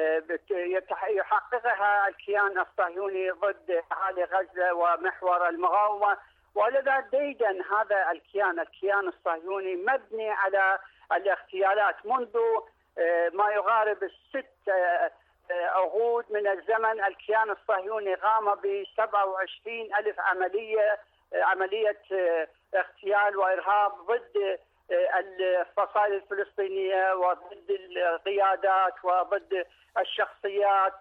يحققها الكيان الصهيوني ضد أهالي غزة ومحور المقاومة. ولذا ديدن هذا الكيان الكيان الصهيوني مبني على الاغتيالات منذ ما يقارب الست عقود من الزمن. الكيان الصهيوني قام ب سبعة وعشرين ألف عملية عملية اغتيال وإرهاب ضد الفصائل الفلسطينية وضد القيادات وضد الشخصيات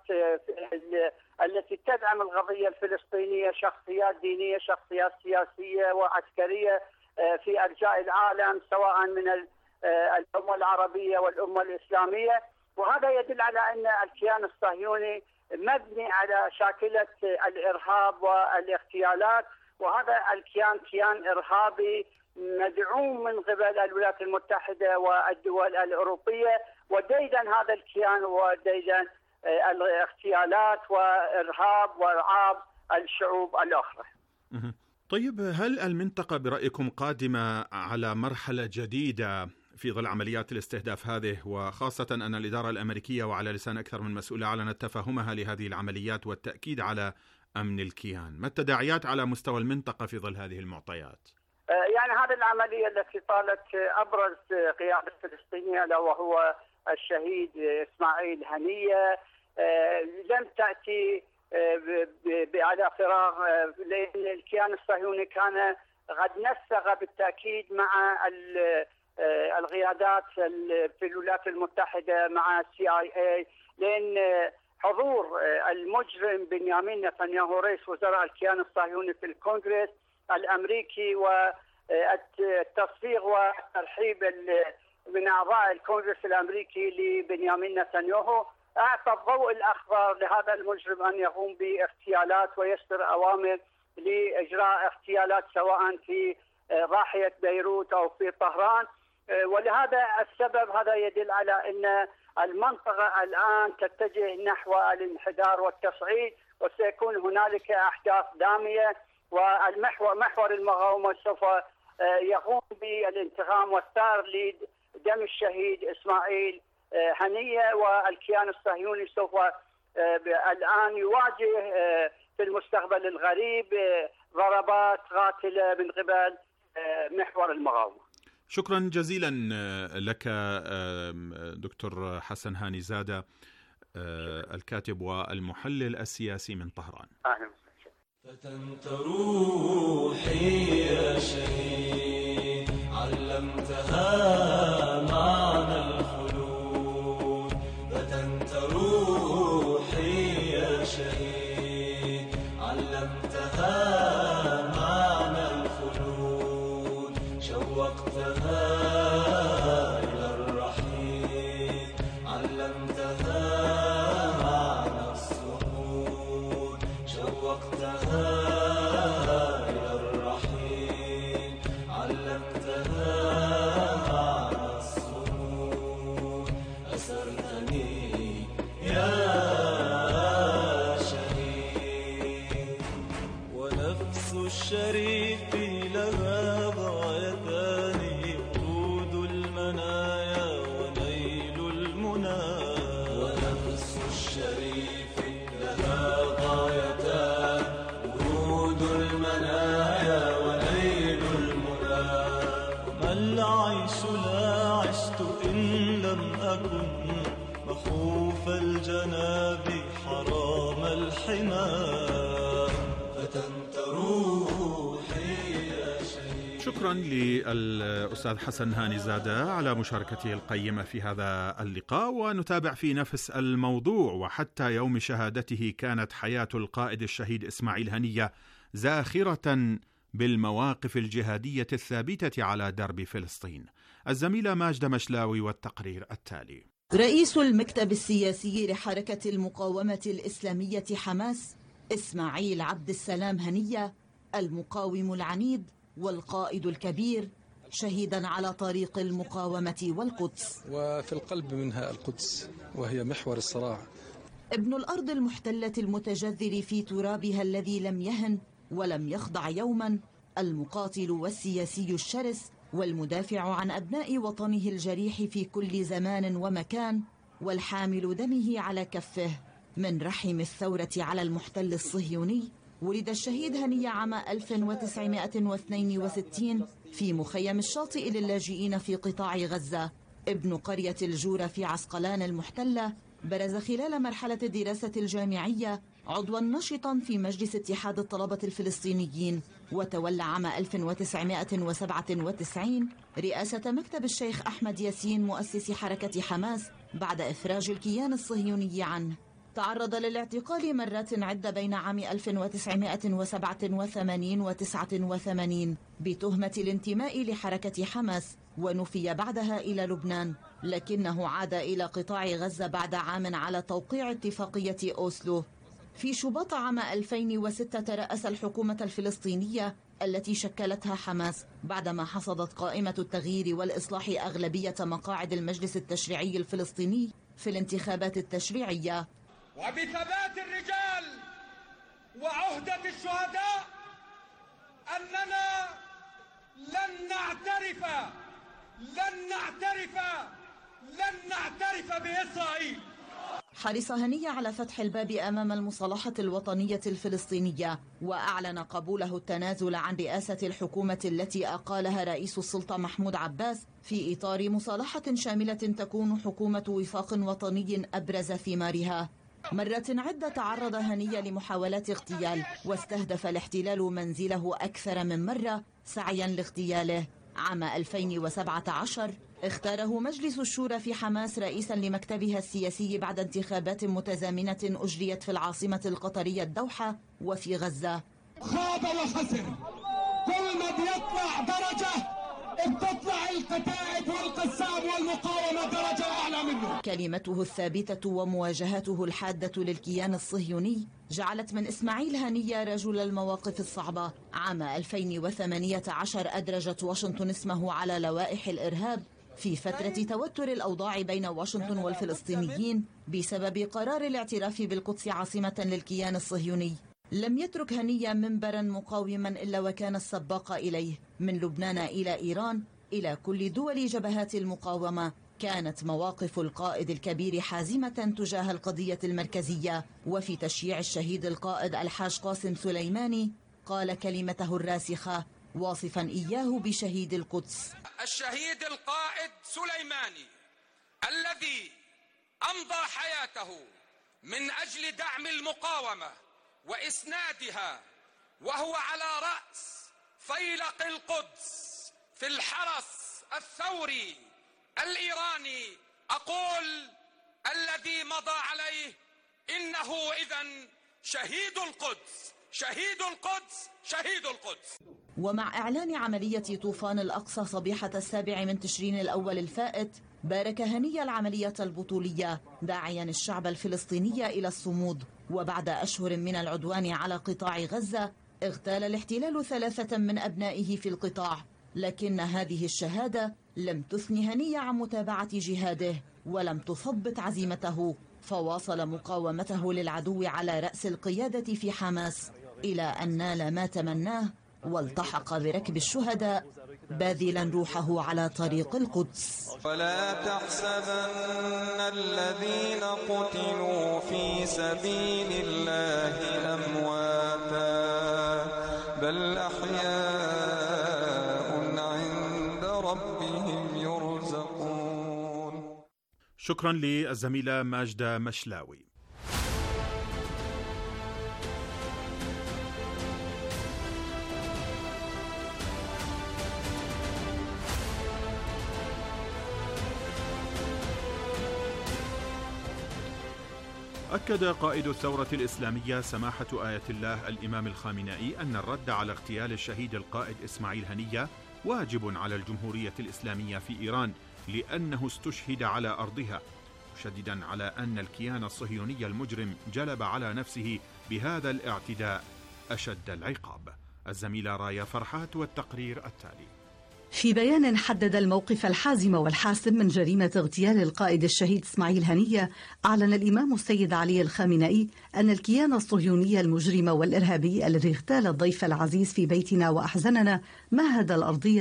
التي تدعم القضية الفلسطينية، شخصيات دينية، شخصيات سياسية وعسكرية في أرجاء العالم سواء من الأمة العربية والأمة الإسلامية. وهذا يدل على أن الكيان الصهيوني مبني على شاكلة الإرهاب والاغتيالات، وهذا الكيان كيان إرهابي مدعوم من قبل الولايات المتحدة والدول الأوروبية. وديدن هذا الكيان وديدن الاغتيالات وإرهاب وإرعاب الشعوب الأخرى. طيب، هل المنطقة برأيكم قادمة على مرحلة جديدة في ظل عمليات الاستهداف هذه، وخاصة أن الإدارة الأمريكية وعلى لسان أكثر من مسؤول أعلنت تفهمها لهذه العمليات والتأكيد على أمن الكيان؟ ما التداعيات على مستوى المنطقة في ظل هذه المعطيات؟ يعني هذه العملية التي طالت أبرز قيادة فلسطينية له وهو الشهيد إسماعيل هنية لم تأتي على فراغ، لأن الكيان الصهيوني كان قد نسق بالتأكيد مع القيادات في الولايات المتحدة مع السي آي اي، لأن حضور المجرم بنيامين نتنياهو رئيس وزراء الكيان الصهيوني في الكونغرس الأمريكي والتصفيق والترحيب من أعضاء الكونغرس الأمريكي لبنيامين نتنياهو أعطى الضوء الأخضر لهذا المجرم أن يقوم باغتيالات ويصدر أوامر لإجراء اغتيالات سواء في ضاحية بيروت أو في طهران. ولهذا السبب هذا يدل على أن المنطقة الآن تتجه نحو الانحدار والتصعيد، وسيكون هنالك أحداث دامية، والمحور محور المقاومة سوف يقوم بالانتقام والثار لدم الشهيد إسماعيل هنية، والكيان الصهيوني سوف الآن يواجه في المستقبل القريب ضربات قاتلة من قبل محور المقاومة. شكرا جزيلا لك دكتور حسن هاني زادة، الكاتب والمحلل السياسي من طهران. أهلا. فتنت روحي يا شهيد، علمتها معنى الخلود. فتنت روحي يا شهيد، علمتها معنى الخلود. شوقتها إلى الرحيل، علمتها معنى الصمود. شوقتها إلى الرحيل، علمتها معنى الصمود. أسرتني يا شهيد، ونفس الشريف لها غايتان، ورود المنايا ونيل المنى. ونفس الشريف لها غايتان، ورود المنايا ونيل المنى. وما العيش لا عشت إن لم أكن مخوف الجناب حرام الحمى. فتنت روحي يا شهيد. شكرا للأستاذ حسن هاني زادة على مشاركته القيمة في هذا اللقاء. ونتابع في نفس الموضوع. وحتى يوم شهادته كانت حياة القائد الشهيد إسماعيل هنية زاخرة بالمواقف الجهادية الثابتة على درب فلسطين. الزميلة ماجدة مشلاوي والتقرير التالي. رئيس المكتب السياسي لحركة المقاومة الإسلامية حماس إسماعيل عبد السلام هنية، المقاوم العنيد والقائد الكبير، شهيدا على طريق المقاومة والقدس. وفي القلب منها القدس وهي محور الصراع. ابن الأرض المحتلة المتجذر في ترابها الذي لم يهن ولم يخضع يوما، المقاتل والسياسي الشرس والمدافع عن أبناء وطنه الجريح في كل زمان ومكان، والحامل دمه على كفه. من رحم الثورة على المحتل الصهيوني ولد الشهيد هنية عام ألف وتسعمائة واثنين وستين في مخيم الشاطئ للاجئين في قطاع غزة. ابن قرية الجورة في عسقلان المحتلة، برز خلال مرحلة الدراسة الجامعية عضوا نشطا في مجلس اتحاد الطلبة الفلسطينيين، وتولى عام ألف وتسعمائة وسبعة وتسعين رئاسة مكتب الشيخ أحمد ياسين مؤسس حركة حماس بعد إفراج الكيان الصهيوني عنه. تعرض للاعتقال مرات عدة بين عام ألف وتسعمائة وسبعة وثمانين وتسعة وثمانين بتهمة الانتماء لحركة حماس، ونفي بعدها إلى لبنان، لكنه عاد إلى قطاع غزة بعد عام على توقيع اتفاقية أوسلو. في شباط عام ألفين وستة ترأس الحكومة الفلسطينية التي شكلتها حماس بعدما حصدت قائمة التغيير والإصلاح أغلبية مقاعد المجلس التشريعي الفلسطيني في الانتخابات التشريعية. وبثبات الرجال وعهدة الشهداء أننا لن نعترف لن نعترف لن نعترف بإسرائيل. حرص هنية على فتح الباب أمام المصالحة الوطنية الفلسطينية، وأعلن قبوله التنازل عن رئاسة الحكومة التي أقالها رئيس السلطة محمود عباس في إطار مصالحة شاملة تكون حكومة وفاق وطني أبرز ثمارها. مرات عدة تعرض هنية لمحاولات اغتيال، واستهدف الاحتلال منزله أكثر من مرة سعيا لاغتياله. عام ألفين وسبعة عشر اختاره مجلس الشورى في حماس رئيسا لمكتبها السياسي بعد انتخابات متزامنة أجريت في العاصمة القطرية الدوحة وفي غزة. خاب وخسر، كل ما بيطلع درجة بتطلع القتائب والقسام والمقاومة درجة أعلى منه. كلمته الثابتة ومواجهته الحادة للكيان الصهيوني جعلت من إسماعيل هنية رجل المواقف الصعبة. عام ألفين وثمانية عشر أدرجت واشنطن اسمه على لوائح الإرهاب في فترة توتر الأوضاع بين واشنطن والفلسطينيين بسبب قرار الاعتراف بالقدس عاصمة للكيان الصهيوني. لم يترك هنية منبرا مقاوما إلا وكان السباق إليه. من لبنان إلى إيران إلى كل دول جبهات المقاومة كانت مواقف القائد الكبير حازمة تجاه القضية المركزية. وفي تشييع الشهيد القائد الحاج قاسم سليماني قال كلمته الراسخة واصفا إياه بشهيد القدس: الشهيد القائد سليماني الذي أمضى حياته من أجل دعم المقاومة وإسنادها، وهو على رأس فيلق القدس في الحرس الثوري الإيراني. أقول الذي مضى عليه إنه إذن شهيد القدس، شهيد القدس، شهيد القدس. ومع إعلان عملية طوفان الأقصى صبيحة السابع من تشرين الأول الفائت، بارك هنية العملية البطولية داعيا الشعب الفلسطيني إلى الصمود. وبعد أشهر من العدوان على قطاع غزة اغتال الاحتلال ثلاثة من أبنائه في القطاع، لكن هذه الشهادة لم تثن هنية عن متابعة جهاده ولم تثبط عزيمته، فواصل مقاومته للعدو على رأس القيادة في حماس إلى أن نال ما تمناه والتحق بركب الشهداء باذلا روحه على طريق القدس. ولا تحسبن الذين قتلوا في سبيل الله أمواتا بل أحياء عند ربهم يرزقون. شكرا للزميلة ماجدة مشلاوي. أكد قائد الثورة الإسلامية سماحة آية الله الإمام الخامنئي أن الرد على اغتيال الشهيد القائد إسماعيل هنية واجب على الجمهورية الإسلامية في إيران لأنه استشهد على أرضها، مشددا على أن الكيان الصهيوني المجرم جلب على نفسه بهذا الاعتداء أشد العقاب. الزميلة رايا فرحات والتقرير التالي. في بيان حدد الموقف الحازم والحاسم من جريمة اغتيال القائد الشهيد إسماعيل هنية، أعلن الإمام السيد علي الخامنئي أن الكيان الصهيوني المجرم والإرهابي الذي اغتال الضيف العزيز في بيتنا وأحزننا مهد الأرضية